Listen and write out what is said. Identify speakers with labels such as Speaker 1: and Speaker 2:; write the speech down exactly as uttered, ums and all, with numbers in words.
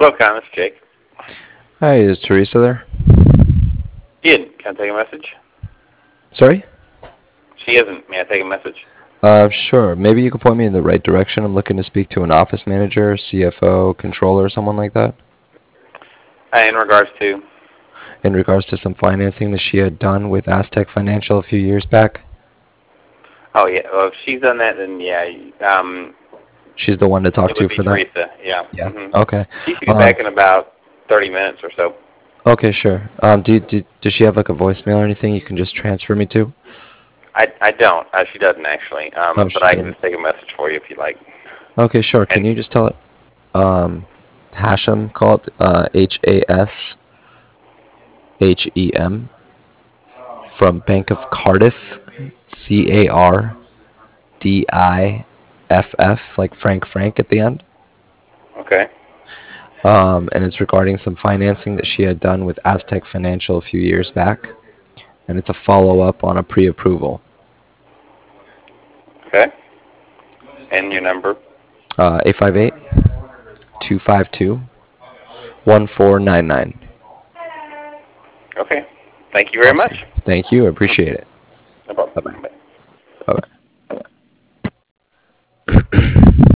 Speaker 1: Broadcom, it's Jake.
Speaker 2: Hi, is Teresa there?
Speaker 1: Ian, can I take a message?
Speaker 2: Sorry?
Speaker 1: She isn't. May I take a message?
Speaker 2: Uh, sure. Maybe you could point me in the right direction. I'm looking to speak to an office manager, C F O, controller, someone like that,
Speaker 1: Uh, in regards to,
Speaker 2: in regards to some financing that she had done with Aztec Financial a few years back.
Speaker 1: oh yeah, well if she's done that, then yeah, um,
Speaker 2: She's the one to talk
Speaker 1: it would
Speaker 2: to
Speaker 1: be
Speaker 2: for that?
Speaker 1: Teresa. Yeah.
Speaker 2: Yeah.
Speaker 1: hmm
Speaker 2: Okay.
Speaker 1: She should be
Speaker 2: Um,
Speaker 1: back in about thirty minutes or so.
Speaker 2: okay, sure. Um, do, do, does she have like a voicemail or anything you can just transfer me to?
Speaker 1: I I don't. Uh, she doesn't actually.
Speaker 2: Oh,
Speaker 1: Um, but
Speaker 2: she
Speaker 1: I can
Speaker 2: doesn't.
Speaker 1: just take a message for you if you like.
Speaker 2: Okay, sure. Can
Speaker 1: And
Speaker 2: you just tell it, um, Hashem called, uh, H A S H E M from Bank of Cardiff, C A R D I F F, like Frank Frank at the end.
Speaker 1: okay.
Speaker 2: Um, and it's regarding some financing that she had done with Aztec Financial a few years back. And it's a follow up on a pre approval.
Speaker 1: Okay. And your number.
Speaker 2: Uh, eight five eight, two five two, one four nine nine.
Speaker 1: Okay. Thank you very
Speaker 2: Awesome.
Speaker 1: much.
Speaker 2: Thank you. I appreciate it.
Speaker 1: No
Speaker 2: Bye bye.
Speaker 1: problem. Bye.